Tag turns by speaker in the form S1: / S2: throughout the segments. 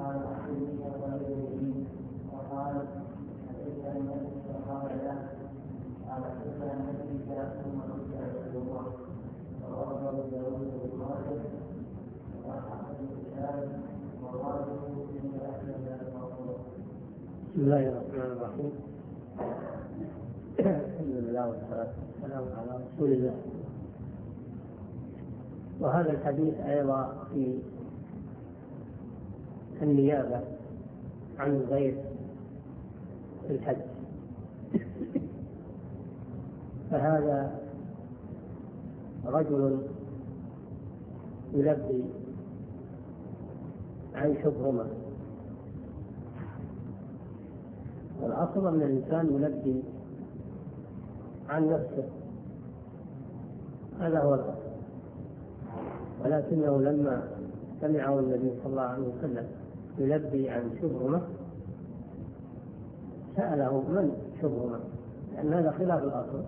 S1: قال أحدني وغيره وقال حدثنا النبي فقال له قال حدثنا النبي ثم قلت رسول الله ورواه أبو داود بن ماجه وأحمد بن هشام وقالوا إن أحمد الموضوع.
S2: بسم الله الرحمن الرحيم. الحمد لله والصلاة والسلام على رسول الله. وهذا الحديث أيضا في النيابة عن الغير في الحج. فهذا رجل يلبي عن شبهة، والأصل أن الإنسان يلبي عن نفسه، هذا هو الأصل. ولكنه لما سمعه النبي صلى الله عليه وسلم يلبي عن شبهة سأله من شبهة، لأن هذا خلاف الأصل،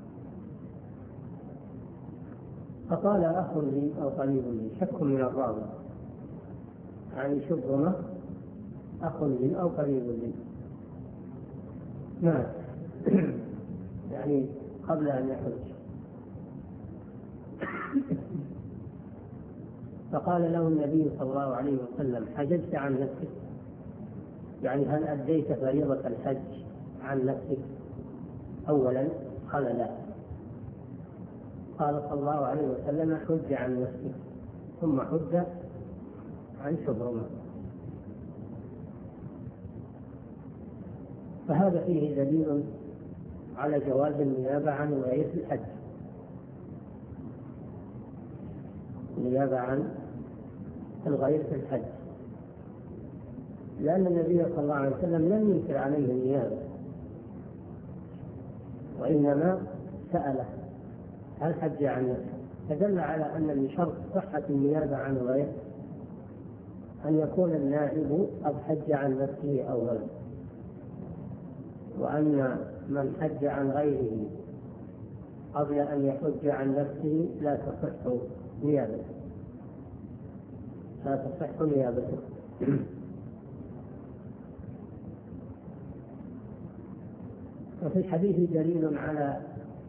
S2: فقال أخ لي أو قريب لي، شك من الراوي عن شبهة أخ لي أو قريب لي. نعم. يعني قبل أن يحج. فقال له النبي صلى الله عليه وسلم حججت عن نفسك؟ يعني هل أديت فريضة الحج عن نفسك أولا؟ قال لا. قال صلى الله عليه وسلم حج عن نفسك ثم حج عن شبهة. فهذا فيه دليل على جواز النيابة عن الغير في الحج، النيابة عن الغير في الحج، لأن النبي صلى الله عليه وسلم لم ينكر عليه النيابة، وإنما سأله هل حج عن نفسه، فدل على أن من شرط صحة النيابة عن الغير أن يكون النائب قد حج عن نفسه أولا، وأن من حج عن غيره قبل أن يحج عن نفسه لا تصح نيابته، لا تصح نيابته. وفي الحديث دليل على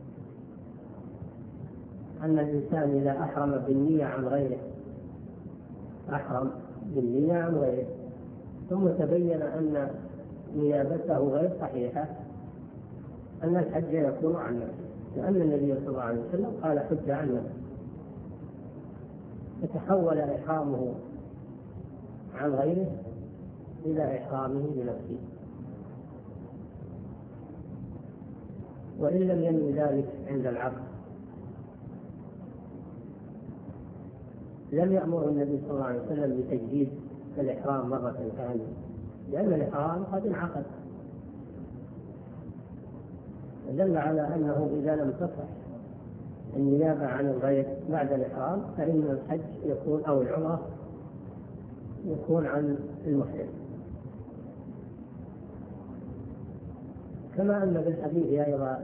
S2: أن الإنسان إذا أحرم بالنية عن غيره، أحرم بالنية عن غيره ثم تبين أن نيابته غير صحيحة، أن الحج يكون عن نفسه، لأن النبي صلى الله عليه وسلم قال حج عن نفسه، فتحول إحرامه عن غيره إلى إحرامه بنفسه. وإن لم ينوي ذلك عند العقد لم يأمر النبي صلى الله عليه وسلم بتجديد الإحرام مرة ثانية، لأن الإحرام قد انعقد. دل على أنه إذا لم تصح النيابة عن الغير بعد الإحرام فإن الحج يكون أو العمرة يكون عن المحرم. كما أن في الحديث أيضا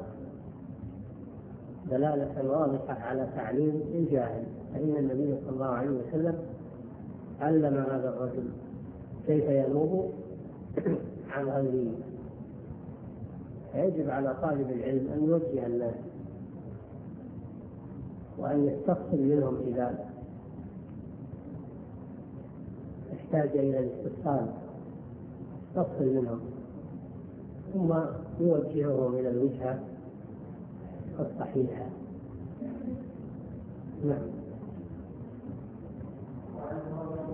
S2: دلالة واضحة على تعليم الجاهل، فإن النبي صلى الله عليه وسلم علم هذا الرجل كيف ينوب عن غيره. يجب على طالب العلم أن يوجه الناس وأن يستفصل منهم إذا احتاج إلى الاستفصال، يستفصل منهم ثم يوجههم إلى الوجهة الصحيحة. نعم.